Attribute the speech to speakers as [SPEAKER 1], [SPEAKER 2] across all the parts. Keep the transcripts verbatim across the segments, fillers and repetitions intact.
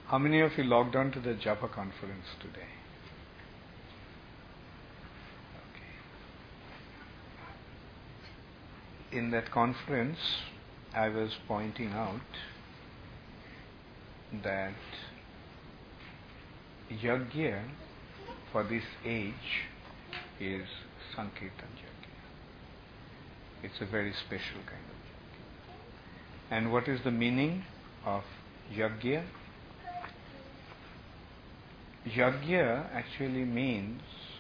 [SPEAKER 1] How many of you logged on to the Japa conference today? Okay. In that conference, I was pointing out that Yajna for this age is Sankirtan Yajna. It's a very special kind of Yajna. And what is the meaning of Yajna? Yajna actually means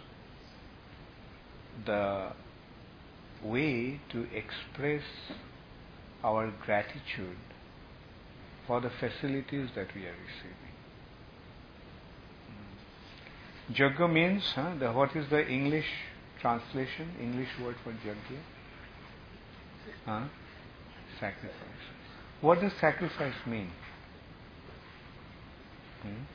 [SPEAKER 1] the way to express our gratitude for the facilities that we are receiving. Yajna means, huh, the, what is the English translation, English word for yajna? Huh? Sacrifice. What does sacrifice mean? Hmm?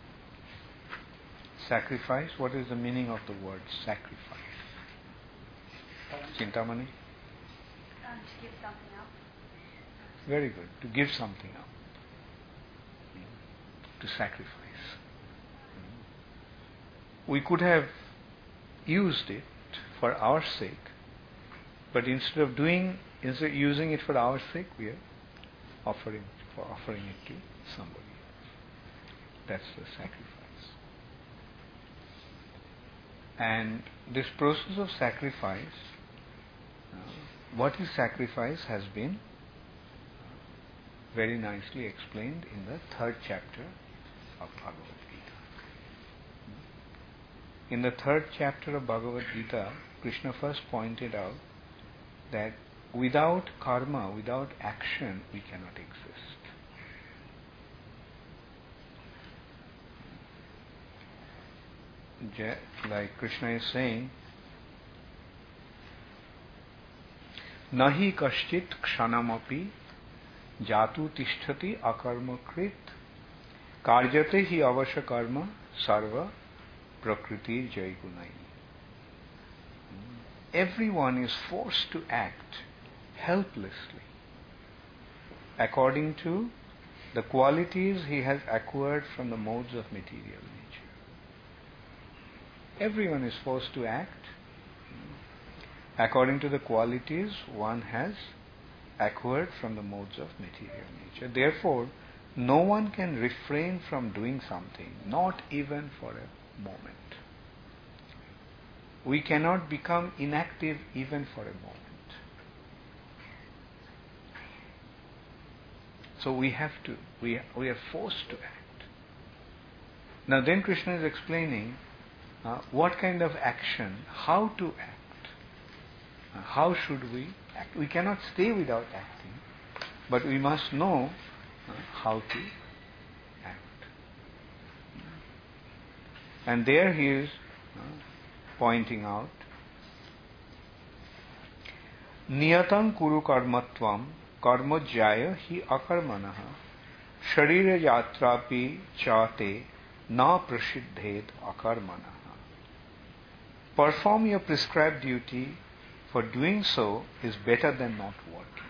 [SPEAKER 1] Sacrifice, what is the meaning of the word sacrifice? Chintamani?
[SPEAKER 2] Um, to give something up.
[SPEAKER 1] Very good, to give something up. To sacrifice. We could have used it for our sake, but instead of doing, instead of using it for our sake, we are offering for offering it to somebody else. That's the sacrifice. And this process of sacrifice, uh, what is sacrifice, has been very nicely explained in the third chapter of Bhagavad Gita. In the third chapter of Bhagavad Gita, Krishna first pointed out that without karma, without action, we cannot exist. Like Krishna is saying, Nahi kaschit kshanamapi jatu tishtati akarma krit karyate hi avasya karma sarva prakriti jai gunai. Everyone is forced to act helplessly according to the qualities he has acquired from the modes of material nature. Everyone is forced to act according to the qualities one has acquired from the modes of material nature. Therefore, no one can refrain from doing something, not even for a moment. We cannot become inactive even for a moment. So we have to, we, we are forced to act. Now then Krishna is explaining uh, what kind of action, how to act, uh, how should we act. We cannot stay without acting, but we must know uh, how to act. And there he is uh, pointing out, Niyatam kuru karmatvam karma jaya hi akarmanaha sharira yatrapi chate na prasiddhed akarmanaha. Perform your prescribed duty, for doing so is better than not working.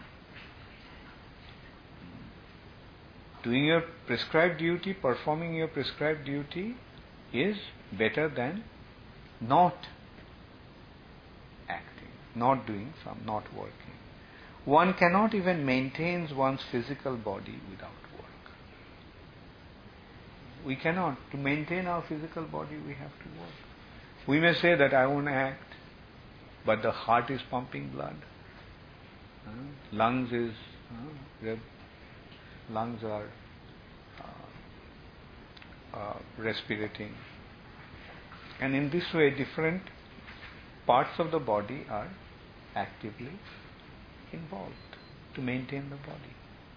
[SPEAKER 1] Doing your prescribed duty, performing your prescribed duty is better than not acting, not doing some, not working. One cannot even maintain one's physical body without work. We cannot. To maintain our physical body, we have to work. We may say that I won't act, but the heart is pumping blood. Uh, lungs is, uh, rib, lungs are uh, uh, respirating. And in this way, different parts of the body are actively involved to maintain the body.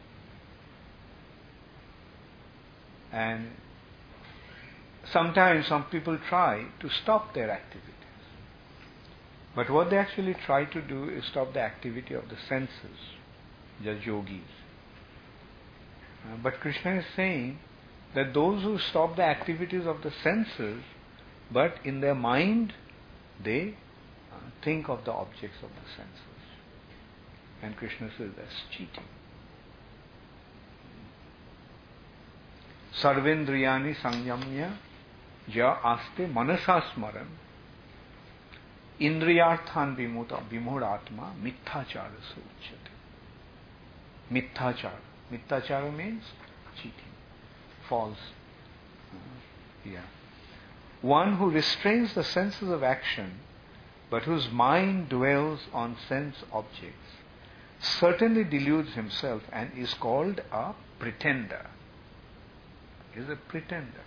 [SPEAKER 1] And sometimes some people try to stop their activities. But what they actually try to do is stop the activity of the senses, the yogis. Uh, but Krishna is saying that those who stop the activities of the senses, but in their mind they uh, think of the objects of the senses. And Krishna says that's cheating. sarvendriyani sanyamya ja aste manasa smaran indriyarthan vimuta vimodhatma mitthachara suchyate. Mitthachara. Mitthachara means cheating, false. Uh, yeah. One who restrains the senses of action but whose mind dwells on sense objects certainly deludes himself and is called a pretender. Is a pretender.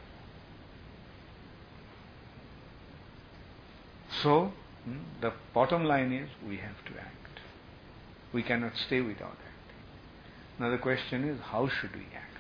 [SPEAKER 1] So, hmm, the bottom line is we have to act. We cannot stay without acting. Now the question is, how should we act?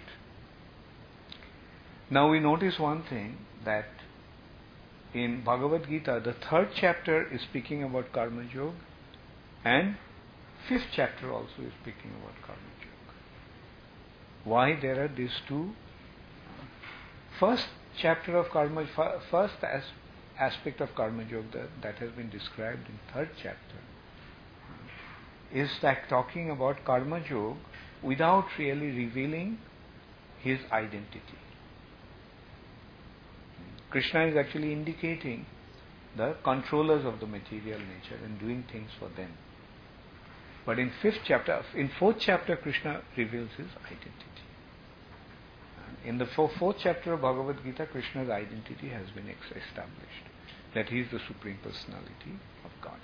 [SPEAKER 1] Now we notice one thing, that in Bhagavad Gita, the third chapter is speaking about Karma Yoga, and fifth chapter also is speaking about Karma Yoga. Why there are these two? First chapter of Karma, first as, aspect of Karma Yoga that, that has been described in third chapter is like talking about Karma Yoga without really revealing his identity. Krishna is actually indicating the controllers of the material nature and doing things for them. But in fifth chapter, in fourth chapter, Krishna reveals his identity. In the fourth chapter of Bhagavad Gita, Krishna's identity has been established, that he is the Supreme Personality of Godhead.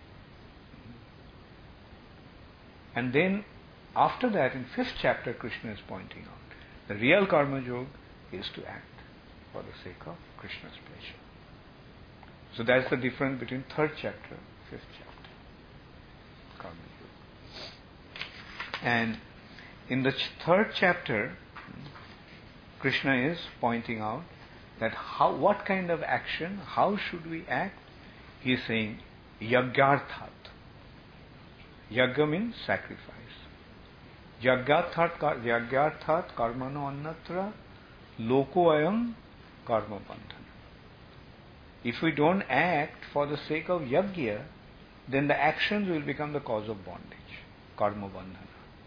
[SPEAKER 1] And then, after that, in fifth chapter, Krishna is pointing out the real Karma Yoga is to act for the sake of Krishna's pleasure. So that's the difference between third chapter, fifth chapter, Karma Yoga. And in the ch- third chapter, Krishna is pointing out that how, what kind of action, how should we act? He is saying, yagyarthat. Yagya means sacrifice. Yagyarthat, yagyarthat karmano annatra loko ayam karma bandhana. If we don't act for the sake of yagya, then the actions will become the cause of bondage, karma bandhana.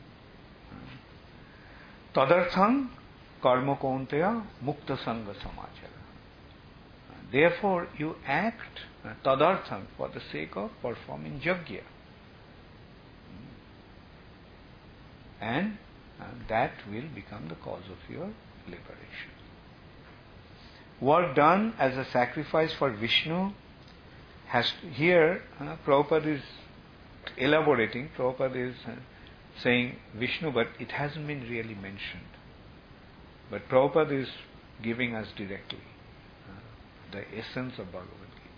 [SPEAKER 1] Tadartham karma kaunteya mukta sangha samachara. Therefore, you act tadartham for the sake of performing yagya. And uh, that will become the cause of your liberation. Work done as a sacrifice for Vishnu has to, here uh, Prabhupada is elaborating, Prabhupada is uh, saying Vishnu, but it hasn't been really mentioned. But Prabhupada is giving us directly uh, the essence of Bhagavad Gita.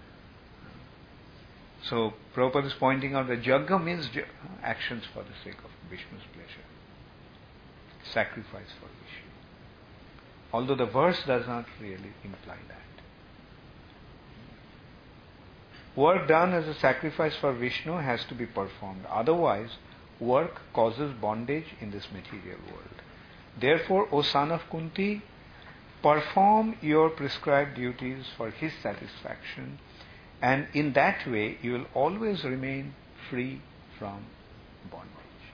[SPEAKER 1] Uh, so Prabhupada is pointing out that Yagya means j- actions for the sake of Vishnu's pleasure. Sacrifice for Vishnu. Although the verse does not really imply that. Work done as a sacrifice for Vishnu has to be performed. Otherwise, work causes bondage in this material world. Therefore, O son of Kunti, perform your prescribed duties for his satisfaction, and in that way you will always remain free from bondage.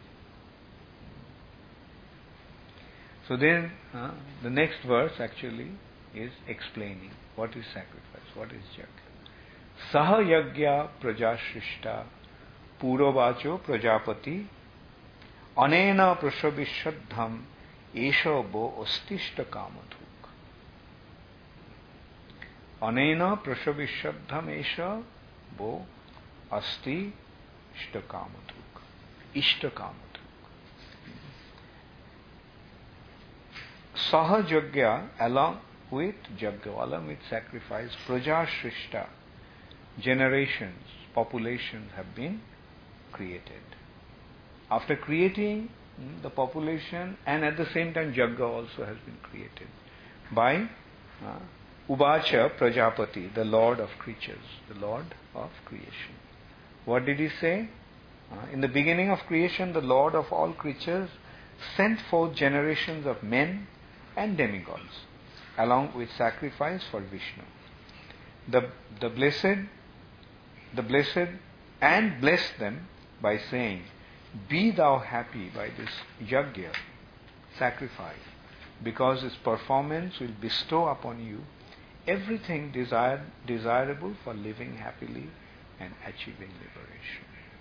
[SPEAKER 1] So then, uh, the next verse actually is explaining what is sacrifice, what is yagya. Saha yagya prajashrishta puravacho prajapati anena prashabhishaddham esha bo ostishta kamathuk. Anena prashabhishaddham esha bo asti ishta kamathuk. Ishta kamathuk. Saha yagya, along with yagya, along with sacrifice, praja shrishta, generations, populations have been created. After creating mm, the population, and at the same time yagya also has been created by uh, Uvacha Prajapati, the Lord of creatures, the Lord of creation. What did he say? Uh, in the beginning of creation, the Lord of all creatures sent forth generations of men and demigods, along with sacrifice for Vishnu. The, the blessed, the blessed, and blessed them by saying, be thou happy by this yagya, sacrifice, because its performance will bestow upon you everything desired, desirable for living happily and achieving liberation.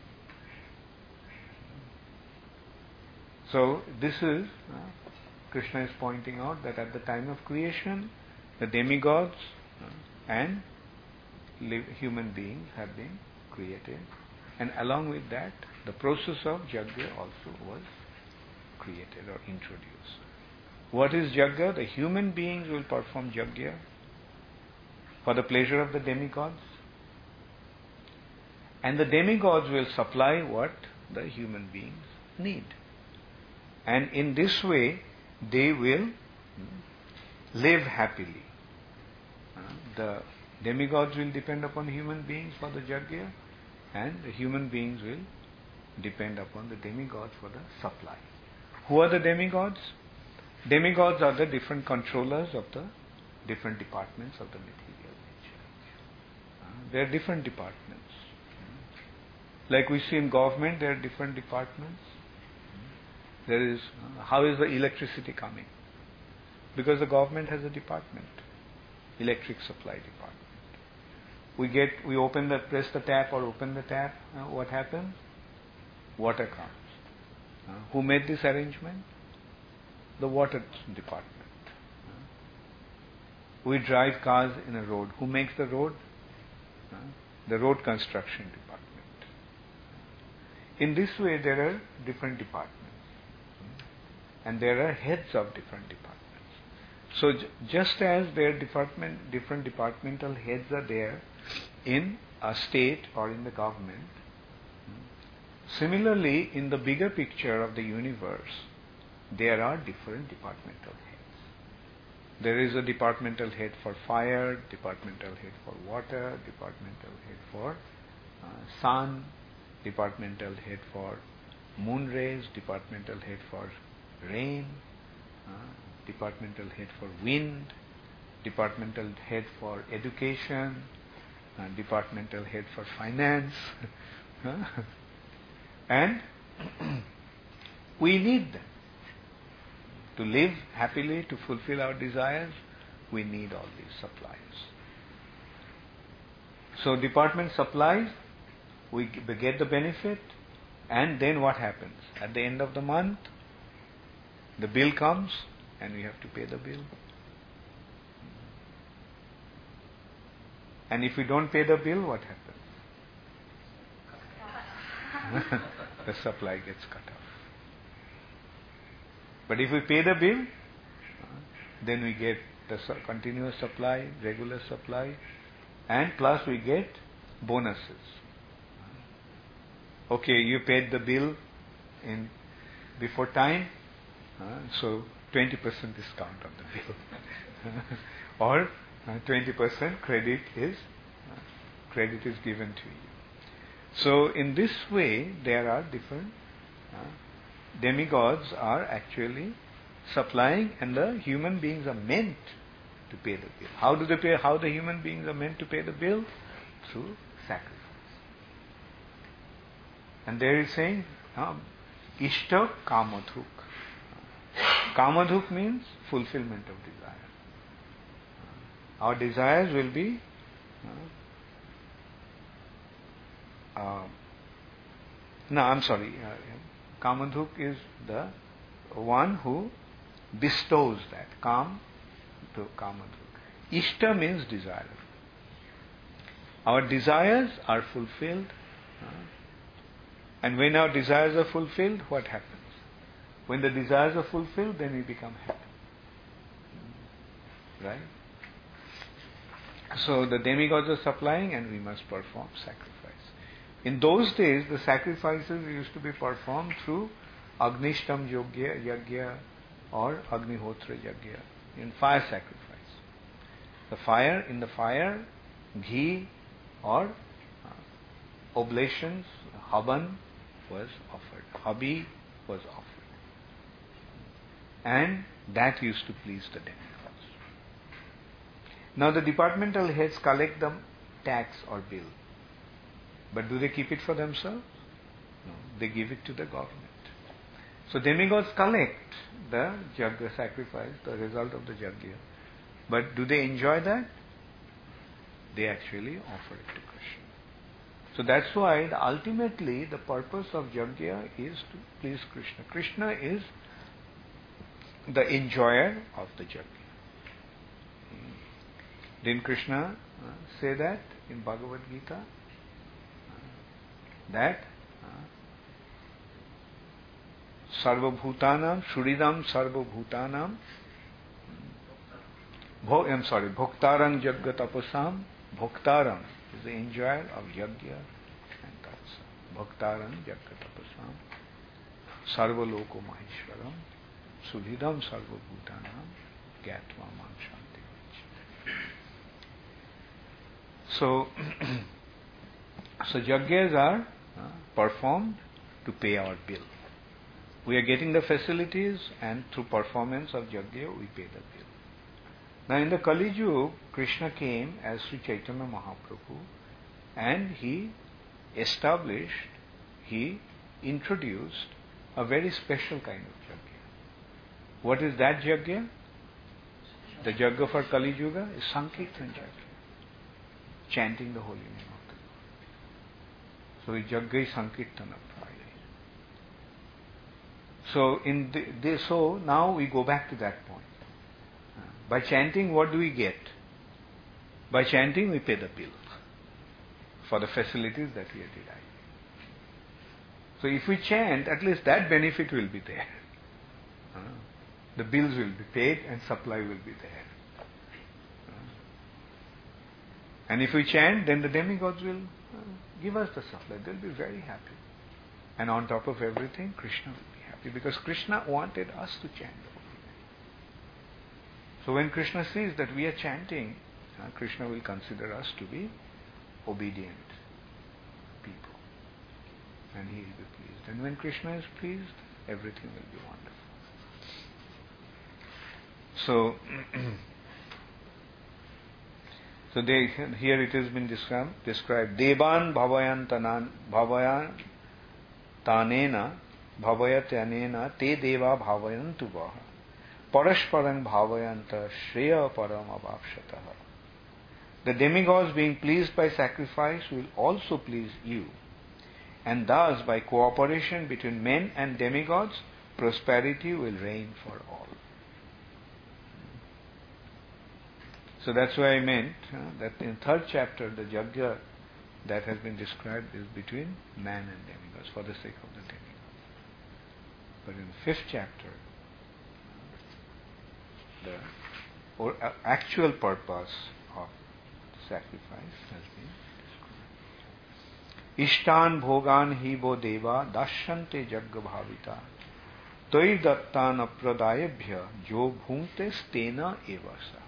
[SPEAKER 1] So this is, uh, Krishna is pointing out that at the time of creation, the demigods uh, and live, human beings have been created, and along with that, the process of Yajna also was created or introduced. What is Yajna? The human beings will perform Yajna for the pleasure of the demigods, and the demigods will supply what the human beings need. And in this way, they will live happily. Uh, the demigods will depend upon human beings for the Yajna, and the human beings will depend upon the demigods for the supply. Who are the demigods? Demigods are the different controllers of the different departments of the material nature. Uh, there are different departments. Like we see in government, there are different departments. There is, uh, how is the electricity coming? Because the government has a department, electric supply department. We get, we open the, press the tap or open the tap, uh, what happens? Water comes. Uh, who made this arrangement? The water department. Uh, we drive cars in a road. Who makes the road? Uh, the road construction department. In this way, there are different departments. And there are heads of different departments. So j- just as there department, different departmental heads are there in a state or in the government, similarly in the bigger picture of the universe, there are different departmental heads. There is a departmental head for fire, departmental head for water, departmental head for uh, sun, departmental head for moon rays, departmental head for rain, uh, departmental head for wind, departmental head for education, uh, departmental head for finance. And we need them. To live happily, to fulfill our desires, we need all these supplies. So department supplies, we get the benefit, and then what happens? At the end of the month, the bill comes and we have to pay the bill. And if we don't pay the bill, what happens? The supply gets cut off. But if we pay the bill, then we get the su- continuous supply, regular supply, and plus we get bonuses. Okay, you paid the bill in before time, Uh, so twenty percent discount on the bill. Or uh, twenty percent credit is uh, credit is given to you. So in this way, there are different uh, demigods are actually supplying, and the human beings are meant to pay the bill. How do they pay? How the human beings are meant to pay the bill? Through sacrifice. And there is saying, um, Ishta Kamadhuk. Kamadhuk means fulfillment of desire. Our desires will be uh, uh, no, I'm sorry. Uh, Kamadhuk is the one who bestows that. Kam to Kamadhuk. Ishta means desire. Our desires are fulfilled, uh, and when our desires are fulfilled, what happens? When the desires are fulfilled, then we become happy. Right? So the demigods are supplying, and we must perform sacrifice. In those days, the sacrifices used to be performed through Agnishtam Yogya, Yajna or Agnihotra Yajna, in fire sacrifice. The fire, in the fire, ghee or uh, oblations, haban was offered. Habi was offered. And that used to please the demigods. Now the departmental heads collect the tax or bill. But do they keep it for themselves? No, they give it to the government. So demigods collect the yajna sacrifice, the result of the yajna. But do they enjoy that? They actually offer it to Krishna. So that's why the, ultimately the purpose of yajna is to please Krishna. Krishna is the enjoyer of the yajna. Didn't Krishna uh, say that in Bhagavad Gita? Uh, that uh, Sarva Bhutanam, Shuridam Sarva Bhutanam, Bho, I'm sorry, Bhoktaram Yajna Tapasam, Bhoktaram is the enjoyer of Yajna and Tapasa. Bhoktaram Yajna Tapasam, Sarva Loko Maheshwaram, Sudhidam Sarva Bhutanam, Gyatva Man Shanti. So, so yajnas are uh, performed to pay our bill. We are getting the facilities, and through performance of yajna we pay the bill. Now in the Kali Yuga, Krishna came as Sri Chaitanya Mahaprabhu, and he established, he introduced a very special kind of yajna. What is that yajna? The yajna for Kali Yuga is Sankirtan yajna. Chanting the holy name of the Lord. So Yajna is Sankirtana Friday. So in the, the, so now we go back to that point. Uh, by chanting, what do we get? By chanting, we pay the bill for the facilities that we are deriving. So if we chant, at least that benefit will be there. Uh, the bills will be paid and supply will be there. And if we chant, then the demigods will uh, give us the supply. They'll be very happy. And on top of everything, Krishna will be happy, because Krishna wanted us to chant the holy name. So when Krishna sees that we are chanting, uh, Krishna will consider us to be obedient people. And he will be pleased. And when Krishna is pleased, everything will be wonderful. So, So they, here it has been described, described Devan bhavayan tanan bhavayan tanena bhavayat anena te deva bhavayantu vaha parashparang bhavayanta shreya param avapshataha. The demigods, being pleased by sacrifice, will also please you, and thus by cooperation between men and demigods, prosperity will reign for all. So that's why I meant uh, that in third chapter, the yajna that has been described is between man and demigods, for the sake of the demigods. But in the fifth chapter, the or, uh, actual purpose of sacrifice has been described. Ishtan bhogan hibo deva dashante yajna bhavita toi dattan apradayabhya jo bhunte stena evasa.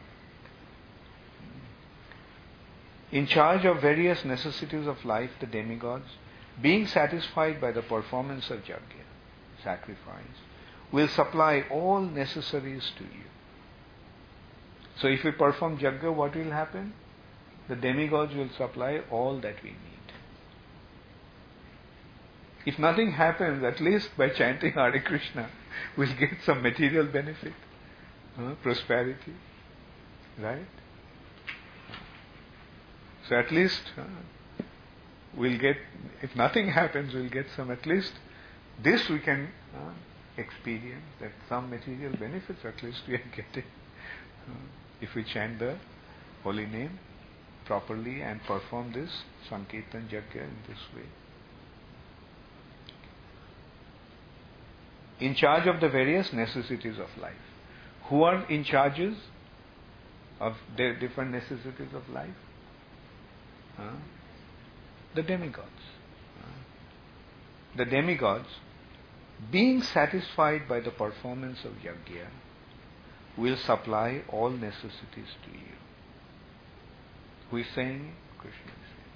[SPEAKER 1] In charge of various necessities of life, the demigods, being satisfied by the performance of yajna, sacrifice, will supply all necessaries to you. So if we perform yajna, what will happen? The demigods will supply all that we need. If nothing happens, at least by chanting Hare Krishna, we'll get some material benefit, uh, prosperity, right? So at least uh, we'll get, if nothing happens, we'll get some, at least this we can uh, experience, that some material benefits at least we are getting uh, if we chant the holy name properly and perform this Sankirtan Yajna in this way. In charge of the various necessities of life. Who are in charges of the different necessities of life? Uh, the demigods. Uh, the demigods, being satisfied by the performance of yajna, will supply all necessities to you. Who is saying it? Krishna is saying.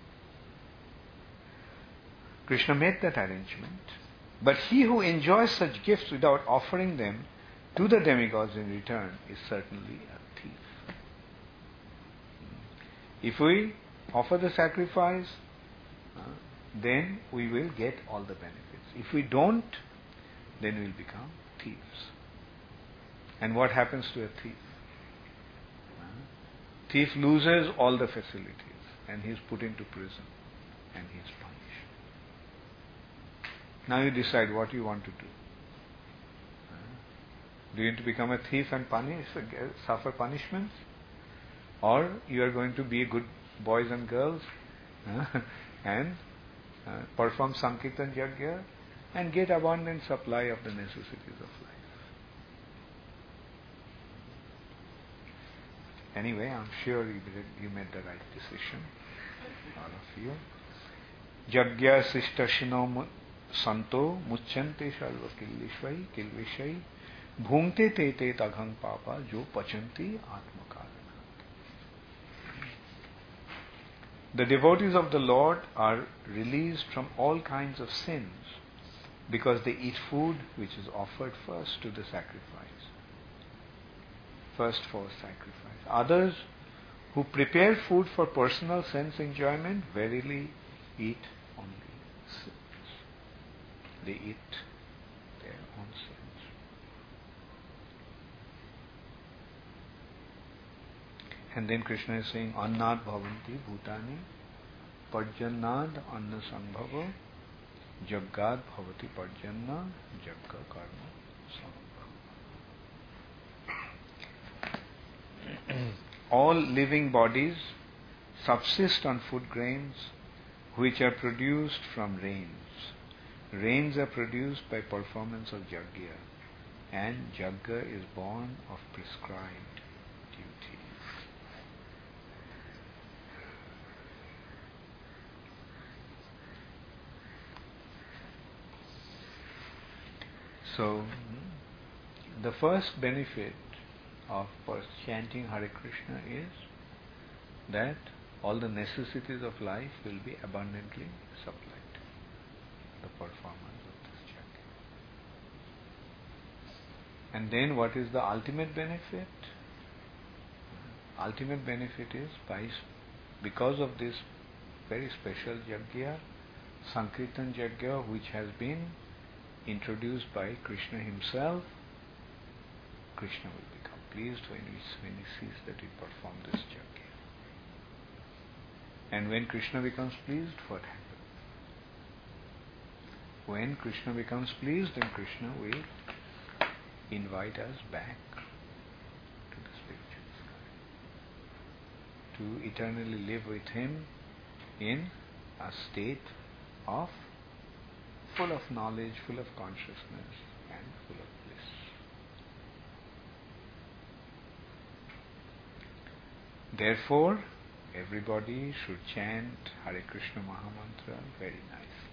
[SPEAKER 1] Krishna made that arrangement. But he who enjoys such gifts without offering them to the demigods in return is certainly a thief. If we offer the sacrifice, uh, then we will get all the benefits. If we don't, then we'll become thieves. And what happens to a thief? Uh, thief loses all the facilities and he's put into prison and he's punished. Now you decide what you want to do. Uh, do you want to become a thief and punish, suffer punishments? Or you are going to be good boys and girls uh, and uh, perform Sankirtan Yajna and get abundant supply of the necessities of life. Anyway, I'm sure you, you made the right decision, all of you. Yajna sishtashino santo muchyante shalva kilvishvai kilvishai bhungte te te taghang papa jo pachanti atmakarana. The devotees of the Lord are released from all kinds of sins because they eat food which is offered first to the sacrifice. First for sacrifice. Others who prepare food for personal sense enjoyment verily eat only sins. They eat their own sins. And then Krishna is saying, Annad bhavanti bhutani parjannad anna sambhava jaggad bhavati parjanna jagga karma sambhava. All living bodies subsist on food grains which are produced from rains. Rains are produced by performance of yajna, and yajna is born of prescribed duty. So, the first benefit of chanting Hare Krishna is that all the necessities of life will be abundantly supplied. The performance of this yajna. And then what is the ultimate benefit? Ultimate benefit is by, because of this very special yajna, Sankirtan yajna, which has been introduced by Krishna himself, Krishna will become pleased when he, when he sees that we perform this yajna. And when Krishna becomes pleased, what happens? When Krishna becomes pleased, then Krishna will invite us back to the spiritual sky, to eternally live with him in a state of full of knowledge, full of consciousness, and full of bliss. Therefore, everybody should chant Hare Krishna Mahamantra very nicely.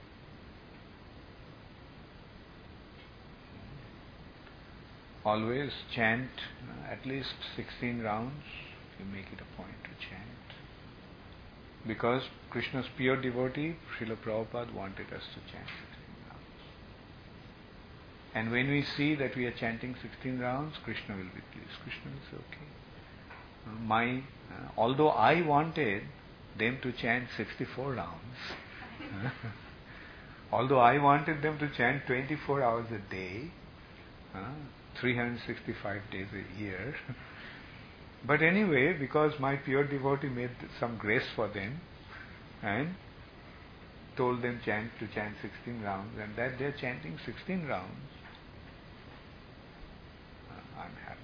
[SPEAKER 1] Always chant uh, at least sixteen rounds. You make it a point to chant. Because Krishna's pure devotee, Srila Prabhupada, wanted us to chant sixteen rounds. And when we see that we are chanting sixteen rounds, Krishna will be pleased. Krishna will say, okay. Uh, my, uh, although I wanted them to chant sixty-four rounds, although I wanted them to chant twenty-four hours a day, uh, three hundred sixty-five days a year, but anyway, because my pure devotee made some grace for them and told them chant to chant sixteen rounds, and that they are chanting sixteen rounds, uh, I'm happy.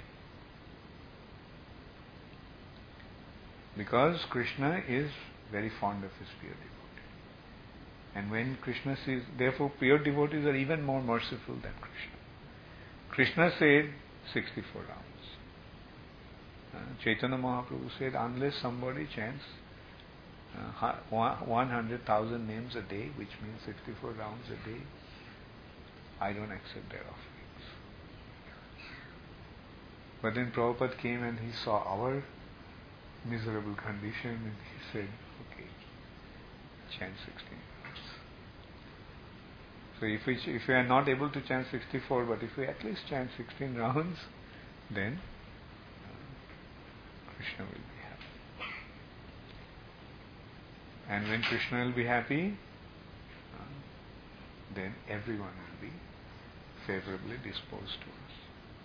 [SPEAKER 1] Because Krishna is very fond of his pure devotee. And when Krishna sees, therefore pure devotees are even more merciful than Krishna. Krishna said sixty-four rounds. Uh, Chaitanya Mahaprabhu said, unless somebody chants uh, one hundred thousand names a day, which means sixty-four rounds a day, I don't accept their offerings. But then Prabhupada came and he saw our miserable condition and he said, okay, chant sixteen rounds. So if we, if we are not able to chant sixty-four, but if we at least chant sixteen rounds, then Krishna will be happy. And when Krishna will be happy, uh, then everyone will be favorably disposed to us.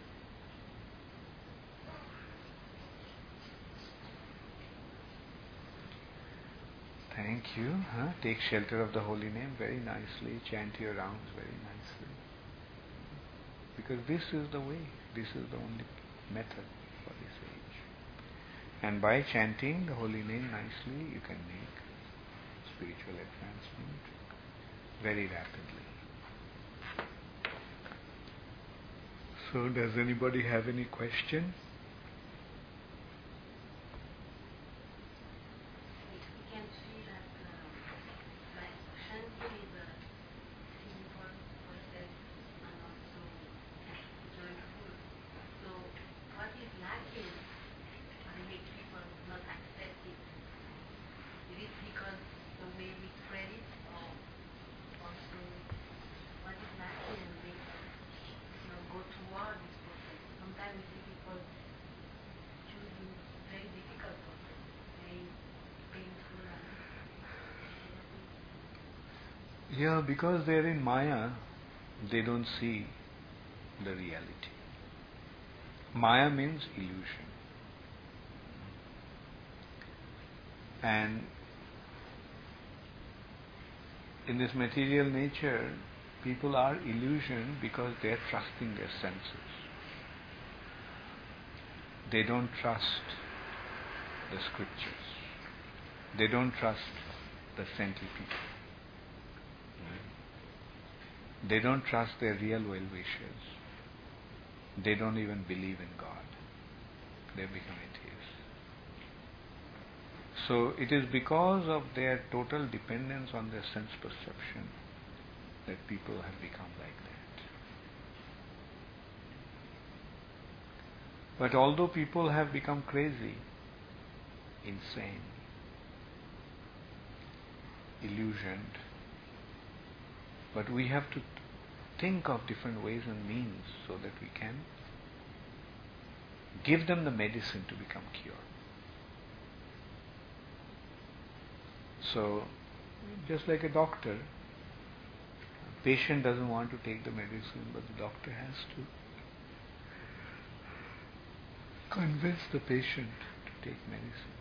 [SPEAKER 1] Thank you. Huh? Take shelter of the holy name very nicely. Chant your rounds very nicely. Because this is the way. This is the only method for this age. And by chanting the holy name nicely, you can make spiritual advancement very rapidly. So, does anybody have any question? Yeah, because they're in Maya, they don't see the reality. Maya means illusion. And in this material nature, people are illusioned because they are trusting their senses. They don't trust the scriptures. They don't trust the saintly people. They don't trust their real well-wishers. They don't even believe in God. They become atheists. So it is because of their total dependence on their sense perception that people have become like that. But although people have become crazy, insane, illusioned, but we have to think of different ways and means so that we can give them the medicine to become cured. So, just like a doctor, a patient doesn't want to take the medicine, but the doctor has to convince the patient to take medicine.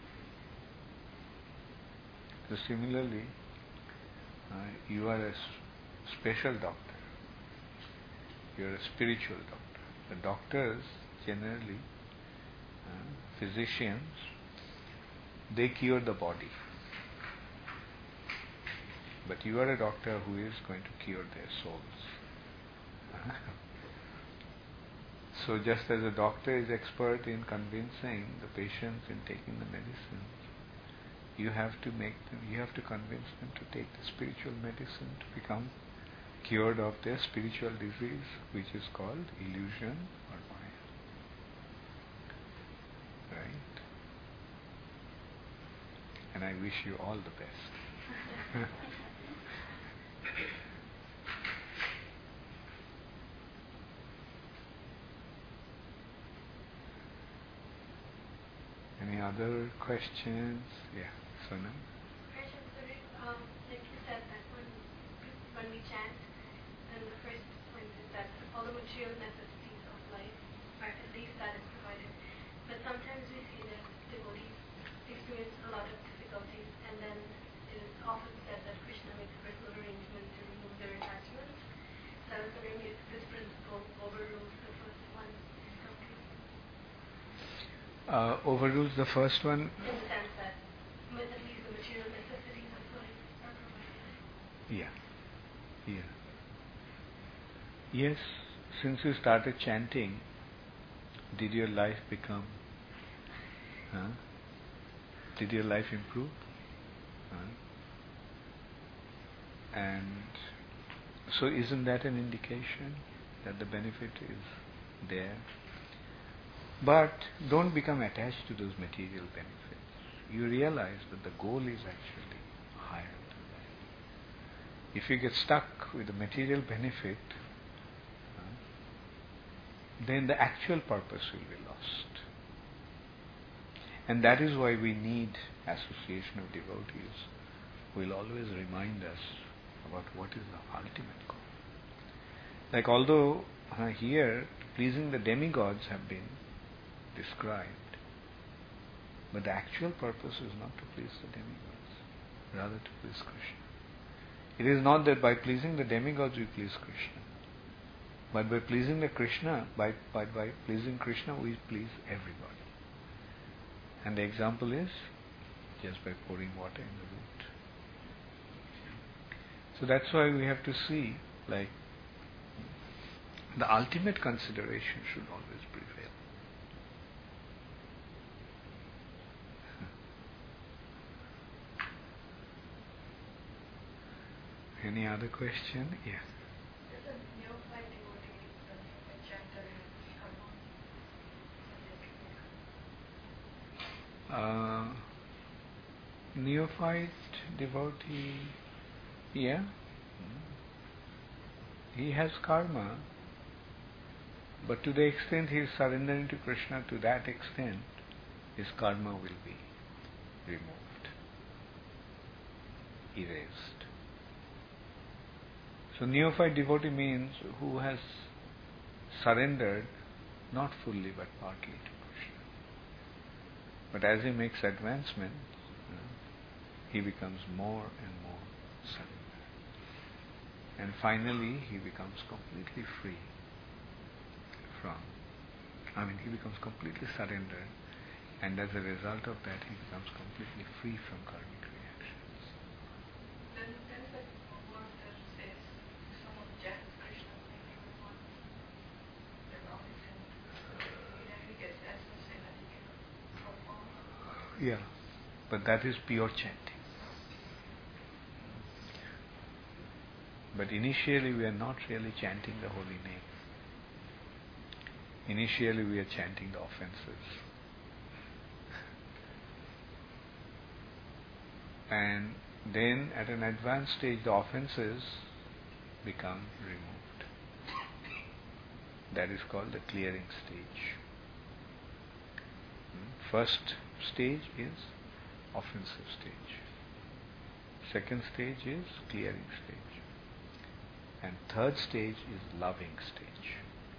[SPEAKER 1] So similarly, uh, you are a s- special doctor. You are a spiritual doctor. The doctors generally, uh, physicians, they cure the body. But you are a doctor who is going to cure their souls. Uh, so just as a doctor is expert in convincing the patients in taking the medicine, you have to make them, you have to convince them to take the spiritual medicine to become cured of their spiritual disease, which is called illusion or Maya. Right? And I wish you all the best. Any other questions? Yeah, Sonam?
[SPEAKER 2] Um, like you said that when, when we chant, then the first point is that all the material necessities of life, or at least that is provided. But sometimes we see that devotees experience a lot of difficulties, and then it is often said that Krishna makes a personal arrangement to remove their attachments. So I was wondering if this principle overrules the first one in some cases.
[SPEAKER 1] Uh, overrules the first one?
[SPEAKER 2] In the sense that at least the material necessities of life are provided.
[SPEAKER 1] Yeah. Yeah. Yes, since you started chanting, did your life become, huh? Did your life improve? Huh? And so isn't that an indication that the benefit is there? But don't become attached to those material benefits. You realize that the goal is actually higher than that. If you get stuck with the material benefit, uh, then the actual purpose will be lost. And that is why we need association of devotees who will always remind us about what is the ultimate goal. Like although uh, here pleasing the demigods have been described, but the actual purpose is not to please the demigods, rather to please Krishna. It is not that by pleasing the demigods we please Krishna, but by pleasing the Krishna, by, by, by pleasing Krishna we please everybody. And the example is just by pouring water in the root. So that's why we have to see, like, the ultimate consideration should always prevail. Any other question? Yeah.
[SPEAKER 2] There's a neophyte devotee, the neophyte chanter in karma.
[SPEAKER 1] Uh, neophyte devotee, yeah. He has karma, but to the extent he is surrendering to Krishna, to that extent his karma will be removed, erased. So neophyte devotee means who has surrendered not fully but partly to Krishna. But as he makes advancement, you know, he becomes more and more surrendered. And finally he becomes completely free from, I mean he becomes completely surrendered, and as a result of that he becomes completely free from karmic reactions.
[SPEAKER 2] Then there's a word that says someone chants Krishna name everyone. They're always in in aggregate, that's the same that he can perform.
[SPEAKER 1] Yeah, but that is pure chanting. But initially we are not really chanting the holy name. Initially we are chanting the offenses. And then at an advanced stage the offenses become removed. That is called the clearing stage. First stage is offensive stage. Second stage is clearing stage. And third stage is loving stage.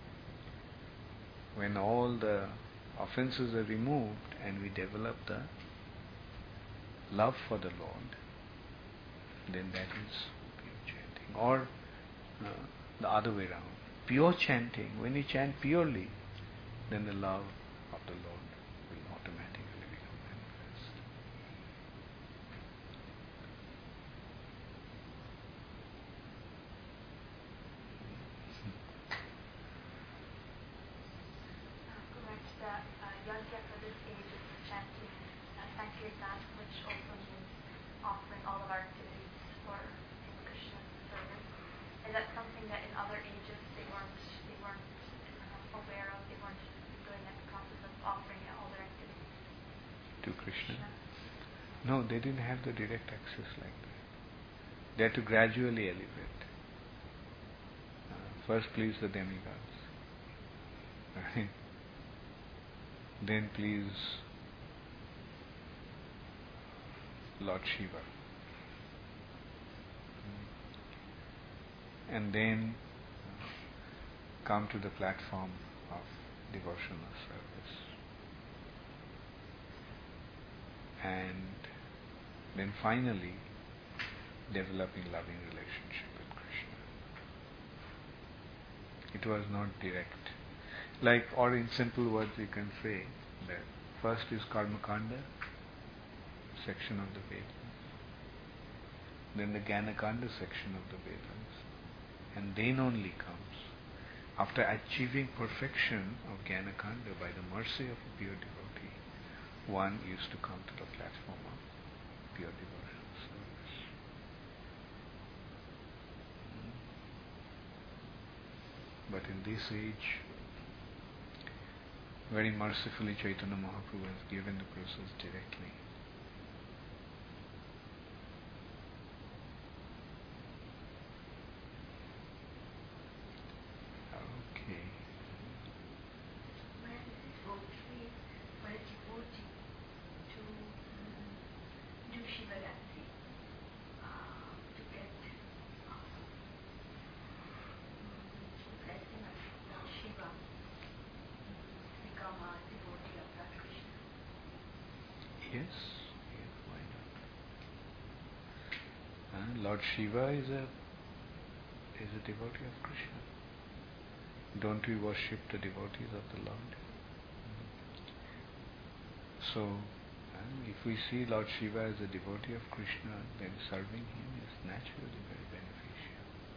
[SPEAKER 1] When all the offenses are removed and we develop the love for the Lord, then that is pure chanting. Or uh, the other way around. Pure chanting, when you chant purely, then the love of the Lord will automatically become manifest.
[SPEAKER 3] Go back to the uh, yajna for this age of chanting uh, Sankirtan, which also means offering all of our activities for Krishna service. Is that something that in other ages they weren't they weren't uh, aware of? They weren't doing that process of offering all their activities
[SPEAKER 1] To Krishna?
[SPEAKER 3] Krishna?
[SPEAKER 1] No, they didn't have the direct access like that. They had to gradually elevate. Uh, first please the demigods. Right? Then please Lord Shiva. And then uh, come to the platform of devotional service. And then finally developing loving relationship with Krishna. It was not direct. Like, or in simple words you can say that first is Karma Kanda, section of the Vedas. Then the Jnana Kanda section of the Vedas. And then only comes, after achieving perfection of Jnana Kanda by the mercy of a pure devotee, one used to come to the platform of pure devotional service. But in this age, very mercifully Chaitanya Mahaprabhu has given the process directly. Okay.
[SPEAKER 2] Where is it okay for a devotee to um, do Shivaratri, uh, to get um,
[SPEAKER 1] Yes, yes, why not? And Lord Shiva is a is a devotee of Krishna. Don't we worship the devotees of the Lord? So, and if we see Lord Shiva as a devotee of Krishna, then serving him is naturally very beneficial.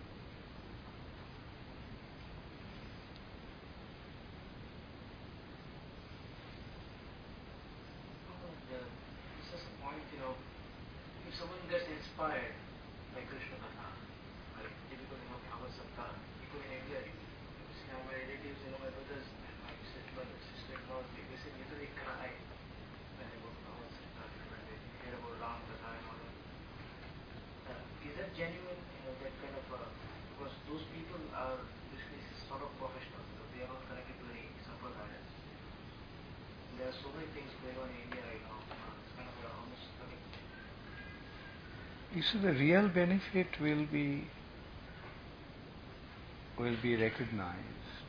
[SPEAKER 4] Uh, It's just a point, you know, if someone gets inspired by Krishna Katha, like typical, you know, Bhagavad Sapta, people in India, you see how my relatives, you know, my brothers and my sister, sister-in-laws, they, they say literally cry when they go to Bhagavad Sapta, you know, when they hear about Ram Katha and all that. Uh, is that genuine, you know, that kind of, uh, because those people are basically sort of professionals, you know, they are not connected to any sampradayas. There are so many things going on in India right now. Uh, it's kind of uh, almost like.
[SPEAKER 1] You see, the real benefit will be will be recognized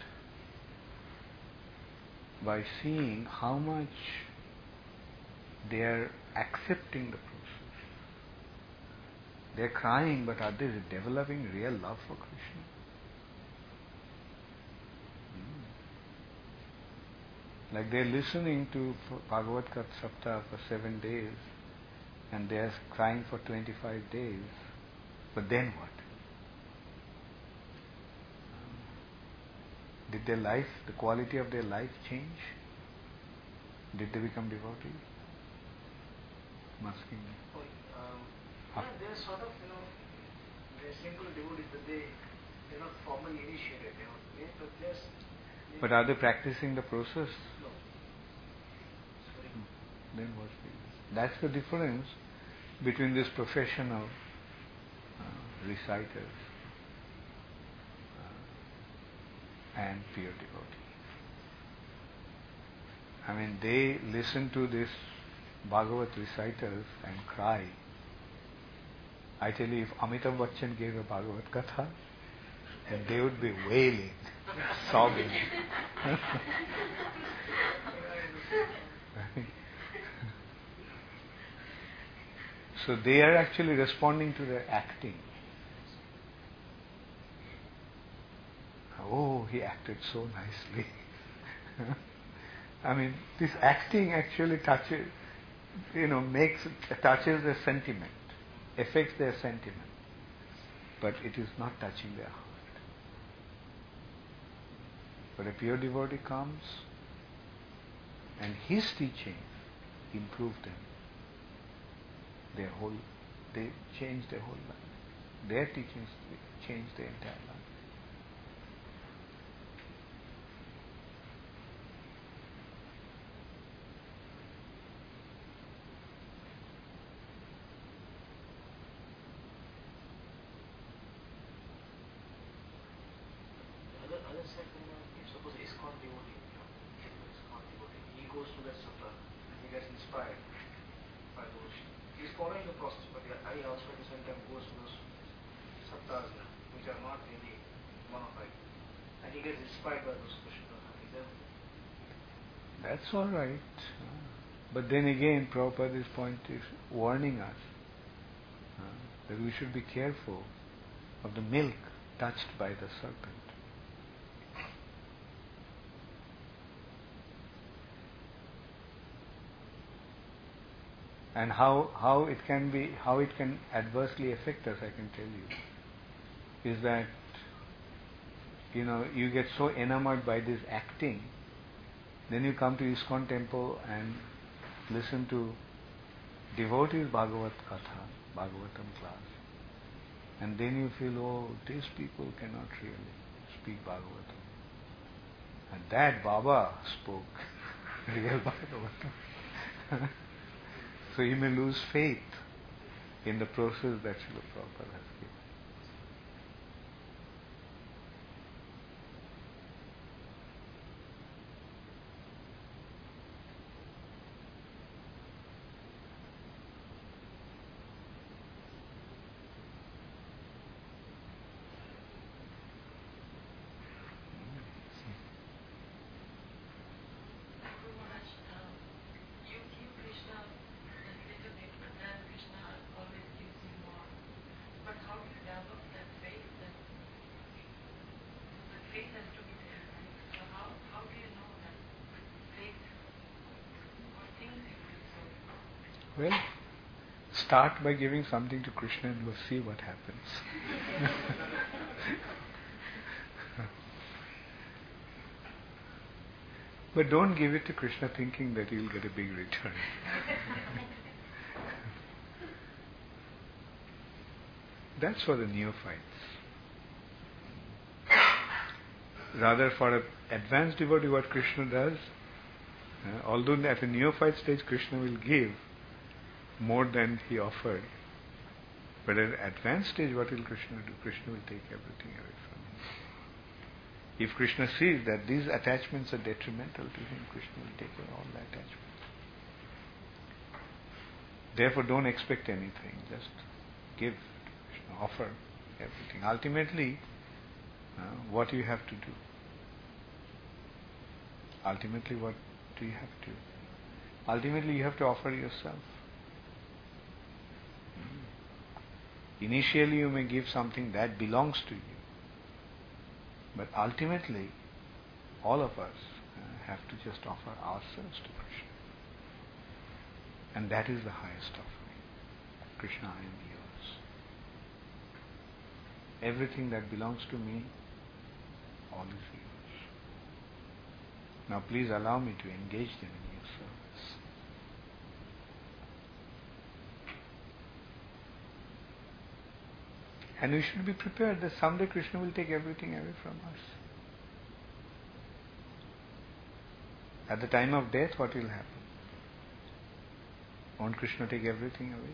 [SPEAKER 1] by seeing how much they are accepting the process. They are crying, but are they developing real love for Krishna? Like they're listening to Bhagavad Gita Sapta for seven days and they're crying for twenty-five days, but then what? Did their life, the quality of their life change? Did they become devotees? I'm asking you.
[SPEAKER 4] Oh, um, yeah, they're sort of, you know, they're simple devotees, but they, they're not formally initiated, you know. They, but they're, they,
[SPEAKER 1] But are they practicing the process?
[SPEAKER 4] No. Sorry.
[SPEAKER 1] Then what's the use? That's the difference between this professional uh, reciters uh, and pure devotees. I mean, they listen to this Bhagavat reciters and cry. I tell you, if Amitabh Bachchan gave a Bhagavat Katha, and they would be wailing, sobbing. So they are actually responding to their acting. Oh, he acted so nicely. I mean, this acting actually touches, you know, makes, touches their sentiment, affects their sentiment, but it is not touching their heart. But a pure devotee comes, and his teaching improved them. Their whole, they changed their whole life. Their teachings changed their entire life.
[SPEAKER 4] Other, other side, you know, if suppose ISKCON devotee, you know, typical ISKCON devotee, he goes to that sutta and he gets inspired by those. He's following the process, but I also at the same time goes to those sattas, you know, which are not really bona fide. And he gets inspired by those Krishna Katha.
[SPEAKER 1] That's all right. But then again, Prabhupada's point is warning us uh, that we should be careful of the milk touched by the serpent. And how, how it can be, how it can adversely affect us, I can tell you, is that, you know, you get so enamored by this acting, then you come to ISKCON temple and listen to devotees Bhagavat Katha, Bhagavatam class. And then you feel, oh, these people cannot really speak Bhagavatam. And that Baba spoke real Bhagavatam. So you may lose faith in the process that Srila Prabhupada has given.
[SPEAKER 5] Guru Maharaj, um, you, you, Krishna,
[SPEAKER 1] Well, start by giving something to Krishna and we'll see what happens. But don't give it to Krishna thinking that you'll get a big return. That's for the neophytes. Rather, for an advanced devotee, what Krishna does, uh, although at a neophyte stage Krishna will give more than he offered, but at an advanced stage, what will Krishna do? Krishna will take everything away from him. If Krishna sees that these attachments are detrimental to him, Krishna will take away all the attachments. Therefore, don't expect anything. Just give, Krishna, offer everything. Ultimately, uh, what you have to do? Ultimately, what do you have to do? Ultimately, you have to offer yourself. Initially, you may give something that belongs to you. But ultimately, all of us uh, have to just offer ourselves to Krishna. And that is the highest offering. Krishna, I am yours. Everything that belongs to me, all is yours. Now please allow me to engage them in your service. And we should be prepared that someday Krishna will take everything away from us. At the time of death, what will happen? Won't Krishna take everything away?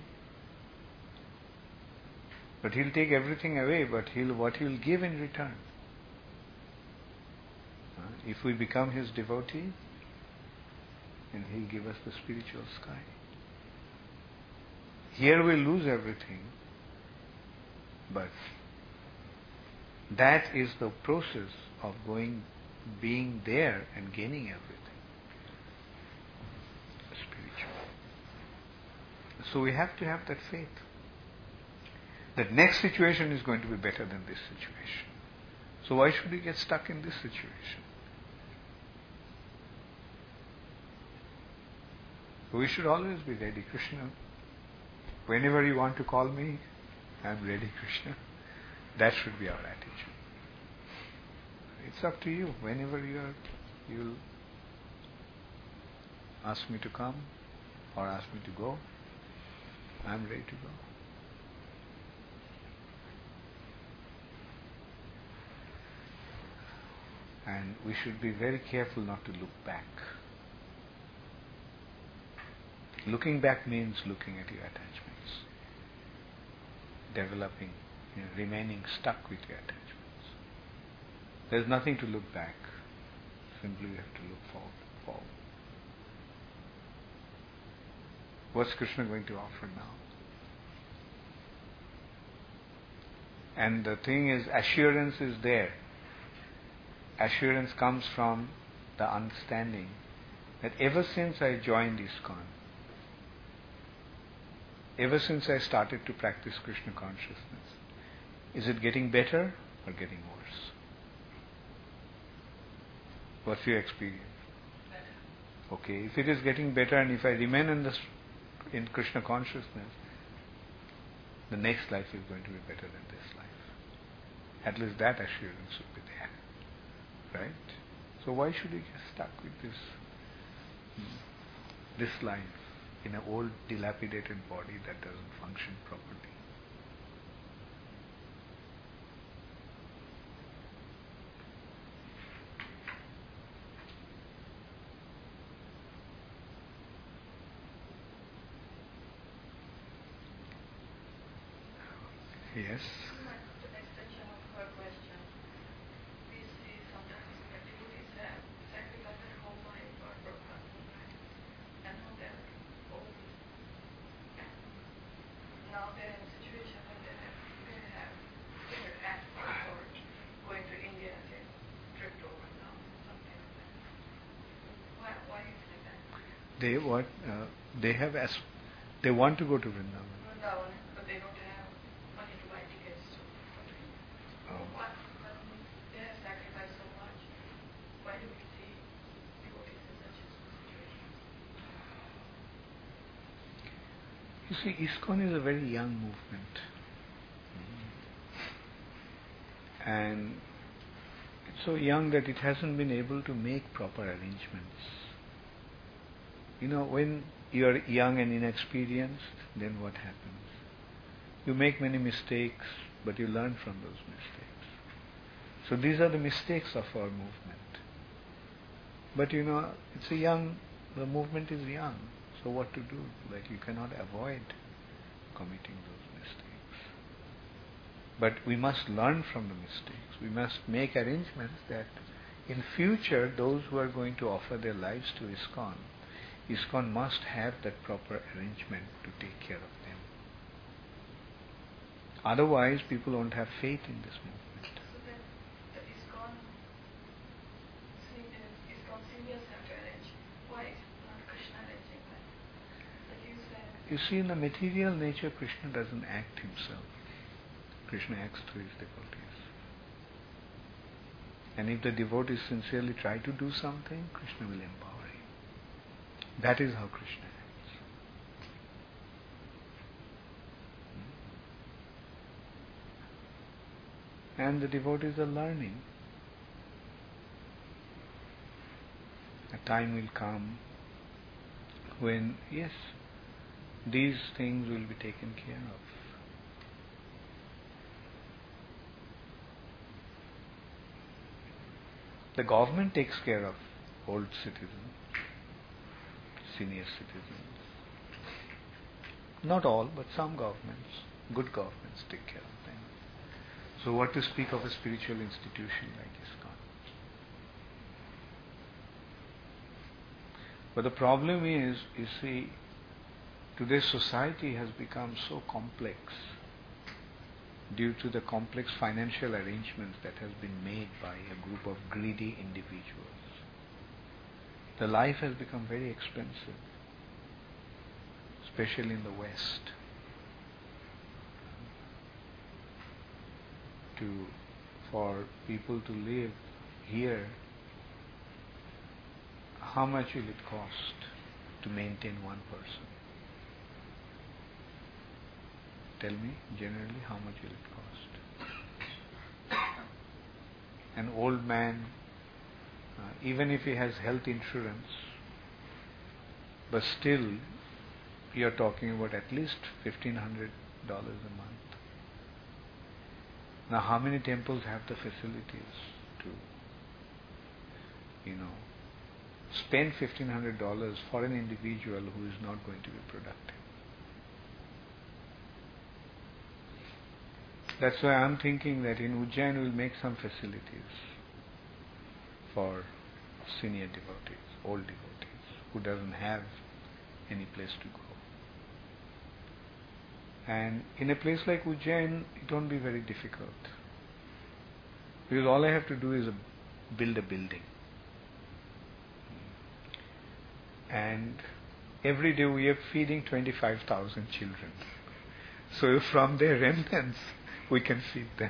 [SPEAKER 1] But he'll take everything away, but he'll what he'll give in return. Uh, if we become his devotee, then he'll give us the spiritual sky. Here we lose everything, but that is the process of going, being there and gaining everything. Spiritual. So we have to have that faith. That next situation is going to be better than this situation. So why should we get stuck in this situation? We should always be ready. Krishna, whenever you want to call me, I am ready, Krishna. That should be our attitude. It's up to you. Whenever you are, you'll ask me to come or ask me to go, I am ready to go. And we should be very careful not to look back. Looking back means looking at your attachments, developing, you know, remaining stuck with your attachments. There's nothing to look back. Simply we have to look forward. forward. What's Krishna going to offer now? And the thing is, assurance is there. Assurance comes from the understanding that ever since I joined ISKCON, ever since I started to practice Krishna consciousness, is it getting better or getting worse? What's your experience? Okay, if it is getting better and if I remain in this in Krishna consciousness, the next life is going to be better than this life. At least that assurance should be there. Right? So why should we get stuck with this this life in an old dilapidated body that doesn't function properly? Yes?
[SPEAKER 5] An extension of her question. We see sometimes that devotees have sacrificed their whole life or broken life, and now they're old. Now they're in a situation when they have, they have their asking for going to India and they drift over now, something like that. Why, why do you think that?
[SPEAKER 1] They what? Uh, they have as they want to go to Vrindavan.
[SPEAKER 5] Vrindavan, but they don't have money to buy tickets to go to India.
[SPEAKER 1] Oh.
[SPEAKER 5] Why? But they have sacrificed so much. Why do we see devotees in such a situation?
[SPEAKER 1] You see, ISKCON is a very young movement. And it's so young that it hasn't been able to make proper arrangements. You know, when you're young and inexperienced, then what happens? You make many mistakes, but you learn from those mistakes. So these are the mistakes of our movement. But you know, it's a young, the movement is young. So what to do? Like, you cannot avoid committing those mistakes. But we must learn from the mistakes. We must make arrangements that in future, those who are going to offer their lives to ISKCON, ISKCON must have that proper arrangement to take care of them. Otherwise, people won't have faith in this movement.
[SPEAKER 5] So then the ISKCON, sen- ISKCON seniors have to arrange. Why not Krishna arranging that? Like you said.
[SPEAKER 1] You see, in the material nature, Krishna doesn't act himself. Krishna acts through his devotees. And if the devotees sincerely try to do something, Krishna will empower him. That is how Krishna acts. And the devotees are learning. A time will come when, yes, these things will be taken care of. The government takes care of old citizens, senior citizens. Not all, but some governments, good governments take care of them. So what to speak of a spiritual institution like ISKCON? But the problem is, you see, today's society has become so complex due to the complex financial arrangements that has been made by a group of greedy individuals. The life has become very expensive, especially in the West. To, for people to live here, how much will it cost to maintain one person? Tell me, generally, how much will it cost? An old man, uh, even if he has health insurance, but still, you are talking about at least fifteen hundred dollars a month. Now, how many temples have the facilities to, you know, spend fifteen hundred dollars for an individual who is not going to be productive? That's why I'm thinking that in Ujjain we'll make some facilities for senior devotees, old devotees, who doesn't have any place to go. And in a place like Ujjain, it won't be very difficult. Because all I have to do is a, build a building. And every day we are feeding twenty-five thousand children. So from their remnants, we can feed them.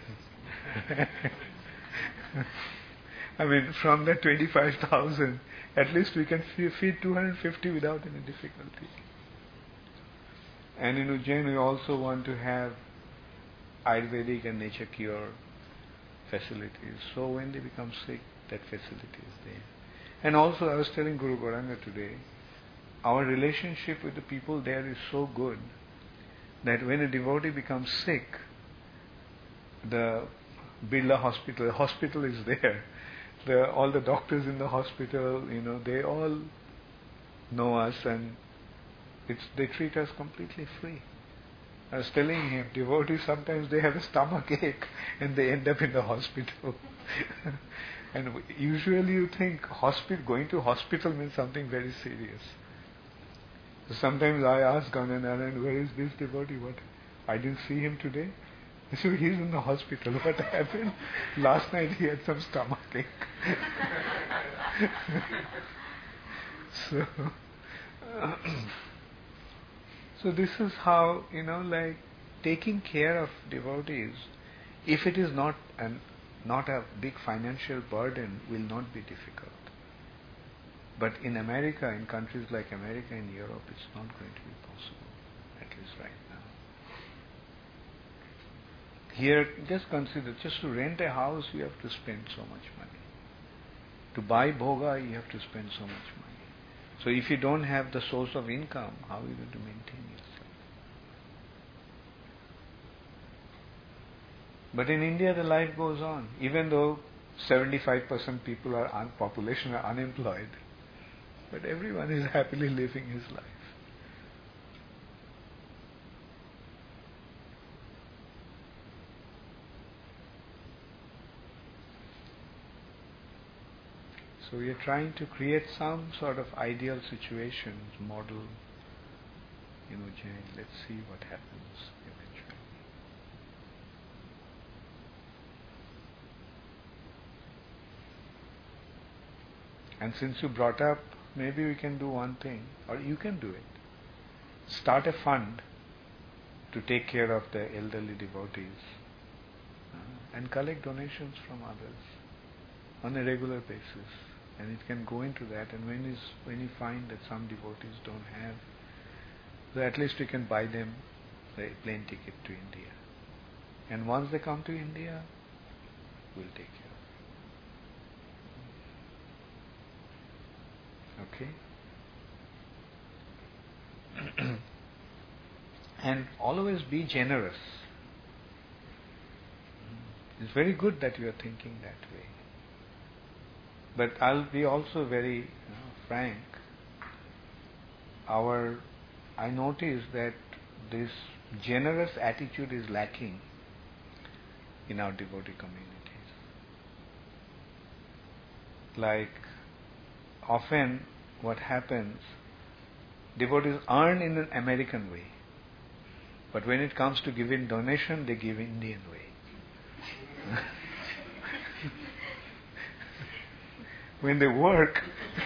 [SPEAKER 1] I mean, from that twenty-five thousand, at least we can feed two hundred fifty without any difficulty. And in Ujjain, we also want to have Ayurvedic and nature cure facilities. So when they become sick, that facility is there. And also, I was telling Guru Gauranga today, our relationship with the people there is so good that when a devotee becomes sick, the Birla hospital, the hospital is there. The, all the doctors in the hospital, you know, they all know us, and it's, they treat us completely free. I was telling him, devotees sometimes they have a stomach ache and they end up in the hospital. And usually you think hospital, going to hospital means something very serious. So sometimes I ask Gananarayan, where is this devotee? What? I didn't see him today. So he's in the hospital. What happened? Last night he had some stomach ache. so, so this is how, you know, like taking care of devotees, if it is not an not a big financial burden, will not be difficult. But in America, in countries like America and Europe, it's not going to be possible, at devotees right now. Here, just consider, just to rent a house, you have to spend so much money. To buy bhoga, you have to spend so much money. So if you don't have the source of income, how are you going to maintain yourself? But in India, the life goes on. Even though seventy-five percent people are, un- population are unemployed, but everyone is happily living his life. So we are trying to create some sort of ideal situation, model, you know, Jay, let's see what happens eventually. And since you brought up, maybe we can do one thing, or you can do it. Start a fund to take care of the elderly devotees uh, and collect donations from others on a regular basis. And it can go into that, and when is when you find that some devotees don't have, so at least you can buy them a plane ticket to India. And once they come to India, we'll take care of it. Okay? And always be generous. It's very good that you are thinking that way. But I'll be also very you know, frank. Our, I notice that this generous attitude is lacking in our devotee communities. Like, often what happens, devotees earn in an American way, but when it comes to giving donation, they give Indian way. When they work,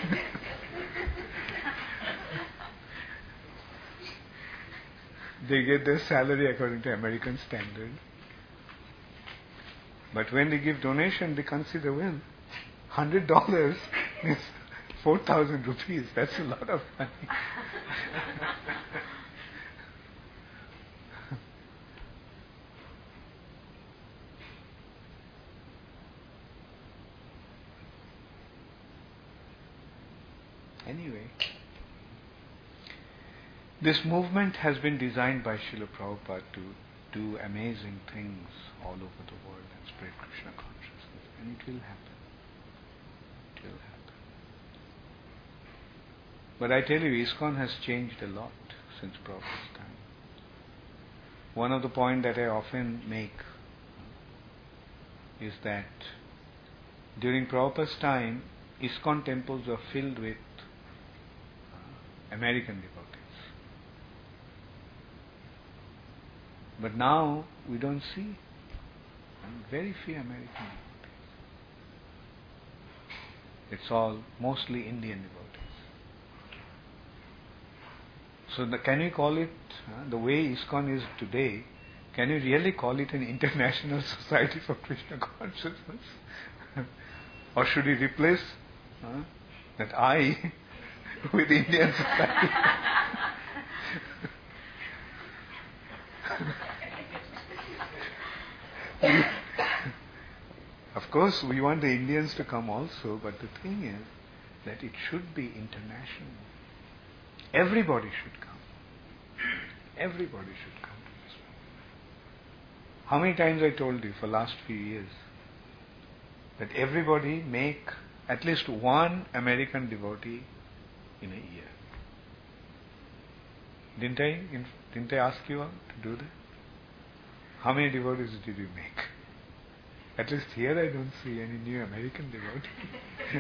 [SPEAKER 1] they get their salary according to American standard. But when they give donation, they consider, well, one hundred dollars is four thousand rupees. That's a lot of money. Anyway, this movement has been designed by Srila Prabhupada to do amazing things all over the world and spread Krishna consciousness, and it will happen. It will happen. But I tell you, ISKCON has changed a lot since Prabhupada's time. One of the points that I often make is that during Prabhupada's time, ISKCON temples were filled with American devotees. But now we don't see very few American devotees. It's all mostly Indian devotees. So the, can you call it, uh, the way ISKCON is today, can you really call it an international society for Krishna consciousness? Or should we replace uh, that I with Indian society? Of course, we want the Indians to come also, but the thing is that it should be international. Everybody should come. Everybody should come to this. How many times I told you for last few years that everybody make at least one American devotee in a year. Didn't I, didn't I ask you all to do that? How many devotees did you make? At least here I don't see any new American devotee.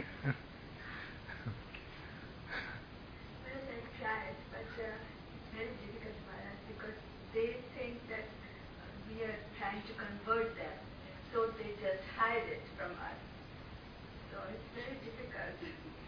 [SPEAKER 5] Well, I tried, but uh, it's very difficult for us because they think that uh, we are trying to convert them, so they just hide it from us. So it's very difficult.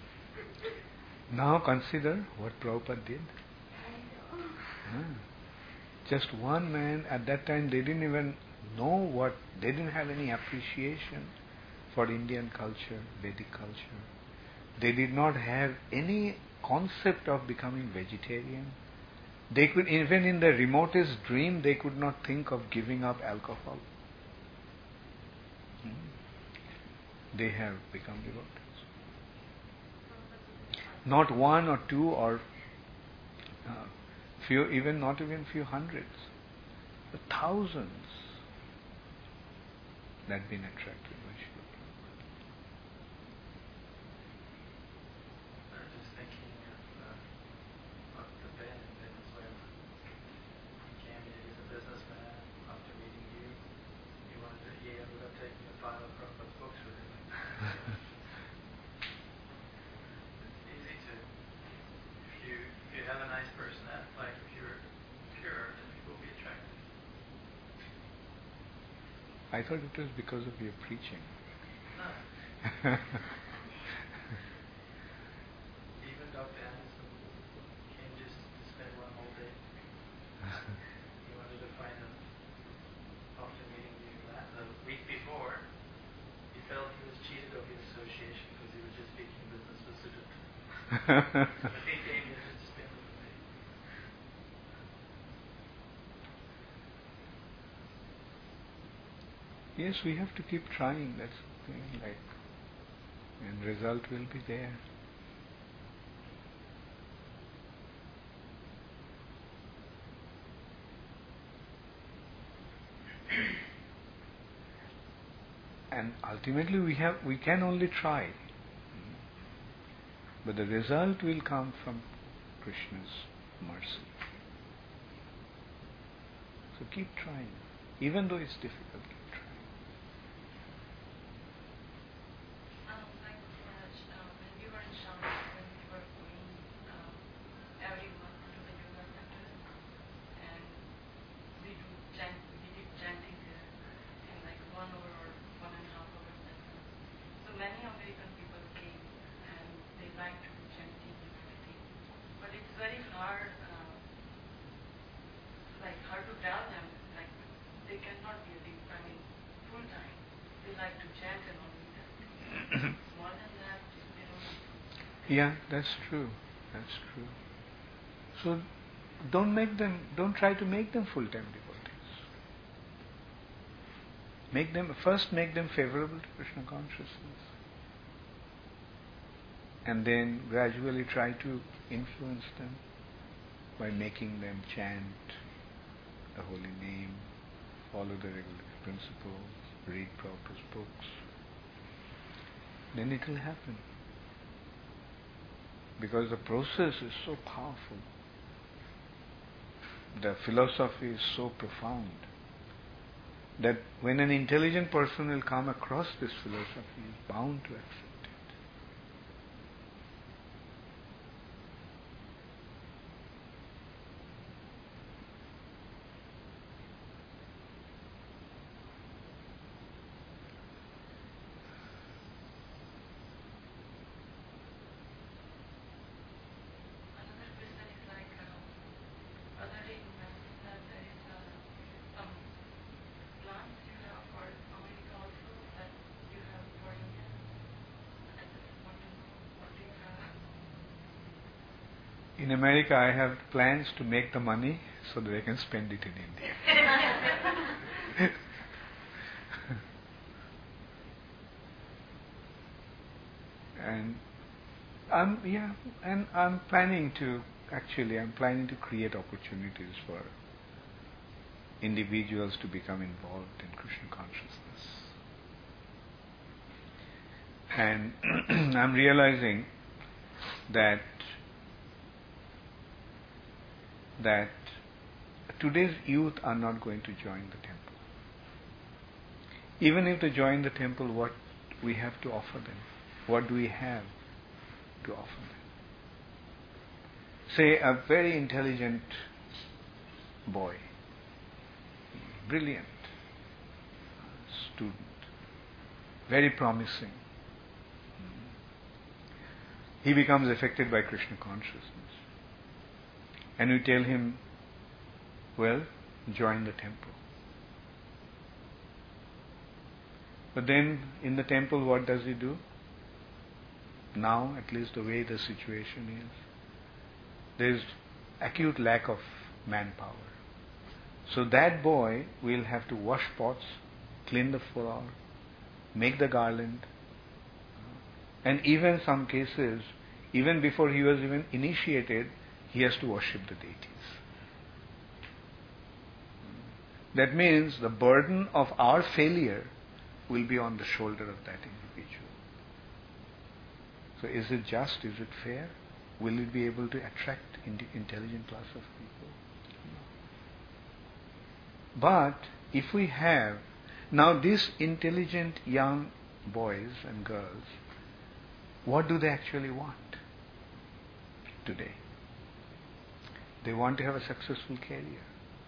[SPEAKER 1] Now consider what Prabhupada did.
[SPEAKER 5] I know.
[SPEAKER 1] Ah. Just one man, at that time they didn't even know what, they didn't have any appreciation for Indian culture, Vedic culture. They did not have any concept of becoming vegetarian. They could, even in the remotest dream, they could not think of giving up alcohol. Hmm. They have become devotees. Not one or two or uh, few, even not even few hundreds, but thousands that have been attracted by Srila Prabhupada.
[SPEAKER 6] I'm just thinking of uh, Doctor Ben in Venezuela. He came here, he's a businessman. After meeting you, he wanted to, he ended up taking a pile of Prabhupada's books with him. It's easy to, if you if you have a nice person, like if you're pure, then people will be attracted.
[SPEAKER 1] I thought it was because of your preaching.
[SPEAKER 6] No. Even Doctor Anderson came just to spend one whole day. He wanted to find a, after meeting you la- the week before, he felt he was cheated of his association because he was just speaking business with Sujata. But he came here just to spend one day.
[SPEAKER 1] Yes, we have to keep trying, that's the thing, like, and result will be there. And ultimately we have we can only try. But the result will come from Krishna's mercy. So keep trying. Even though it's difficult, keep trying.
[SPEAKER 7] Um, like Maharaj, um, when we were in Shamli, when we were going um, every month to the yoga center, and we do chant, we did chanting there in like one hour or one and a half hour sessions. So many American people came and they like to do chanting and everything, but it's very hard, uh, like hard to tell them, like they cannot be a deep, I mean, full time. They like to chant and only that. More than that, they don't.
[SPEAKER 1] Yeah, that's true. That's true. So don't make them, don't try to make them full-time devotees. Make them, first make them favorable to Krishna consciousness. And then gradually try to influence them by making them chant the holy name, follow the regular principles, read Prabhupada's books. Then it will happen. Because the process is so powerful. The philosophy is so profound that when an intelligent person will come across this philosophy, he is bound to accept it.
[SPEAKER 7] Another question is like, um, other day you mentioned that there is uh, some plans you have for America also that you have for India. I just want to know what do you have.
[SPEAKER 1] In America, I have plans to make the money so that I can spend it in India. and I'm yeah, and I'm planning to actually I'm planning to create opportunities for individuals to become involved in Krishna consciousness. And I'm realizing that that today's youth are not going to join the temple. Even if they join the temple, what we have to offer them? What do we have to offer them? Say a very intelligent boy, brilliant student, very promising. He becomes affected by Krishna consciousness. And we tell him, well, join the temple. But then in the temple, what does he do? Now, at least the way the situation is, there is acute lack of manpower. So that boy will have to wash pots, clean the floor, make the garland, and even some cases, even before he was even initiated, he has to worship the deities. That means the burden of our failure will be on the shoulder of that individual. So is it just? Is it fair? Will it be able to attract in- intelligent class of people? No. But if we have, now these intelligent young boys and girls, what do they actually want today? They want to have a successful career.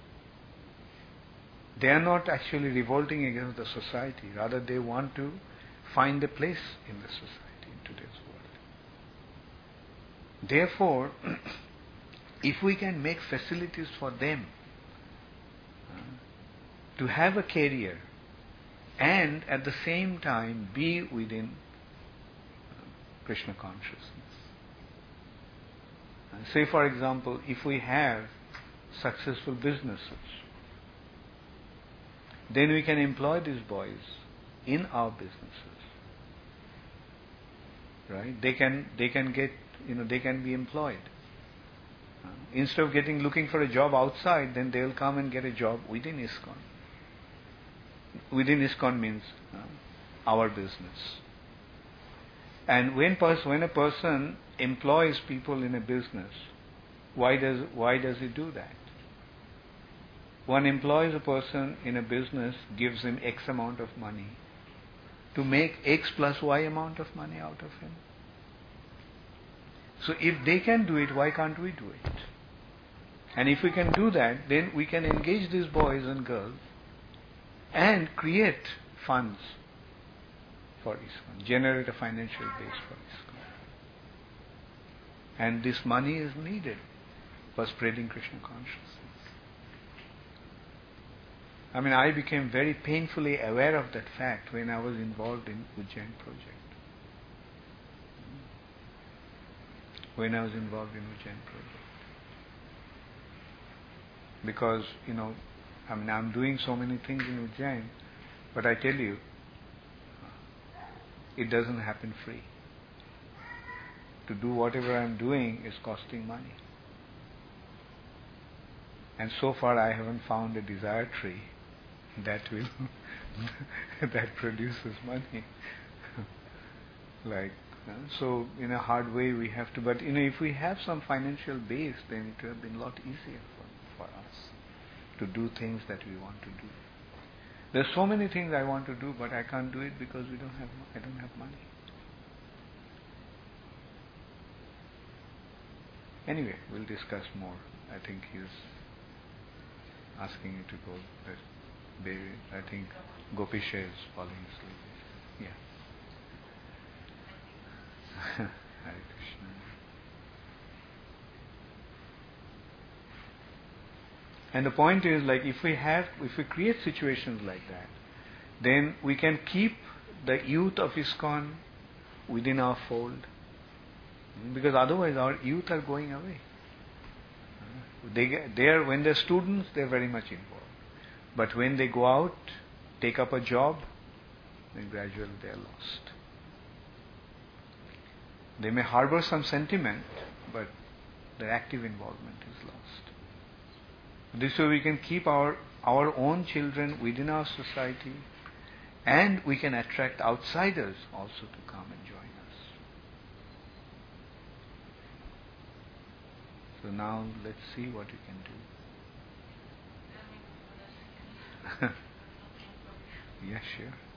[SPEAKER 1] They are not actually revolting against the society. Rather, they want to find a place in the society in today's world. Therefore, if we can make facilities for them uh, to have a career and at the same time be within uh, Krishna consciousness. Uh, say, for example, if we have successful businesses, then we can employ these boys in our businesses. Right? They can they can get you know they can be employed. Uh, instead of getting looking for a job outside, then they'll come and get a job within ISKCON. Within ISKCON means uh, our business. And when pers- when a person employs people in a business, why does why does he do that? One employs a person in a business, gives him X amount of money to make X plus Y amount of money out of him. So if they can do it, why can't we do it? And if we can do that, then we can engage these boys and girls and create funds for ISKCON, generate a financial base for ISKCON. And this money is needed for spreading Krishna consciousness. I mean, I became very painfully aware of that fact when I was involved in Ujjain project. When I was involved in Ujjain project. Because, you know, I mean, I'm doing so many things in Ujjain, but I tell you, it doesn't happen free. To do whatever I'm doing is costing money. And so far I haven't found a desire tree that will that produces money. like uh, so in a hard way we have to, but you know, if we have some financial base, then it would have been a lot easier for, for us to do things that we want to do. There's so many things I want to do, but I can't do it because we don't have I don't have money. Anyway, we'll discuss more. I think he's asking you to go. That baby, I think Gopisha is falling asleep. Yeah. Hare Krishna. And the point is, like, if we have, if we create situations like that, then we can keep the youth of ISKCON within our fold. Because otherwise our youth are going away. They get, they are, when they're students, they're very much involved. But when they go out, take up a job, then gradually they are lost. They may harbor some sentiment, but their active involvement is lost. This way we can keep our, our own children within our society, and we can attract outsiders also to come and join us. So now let's see what we can do. Yeah, sure.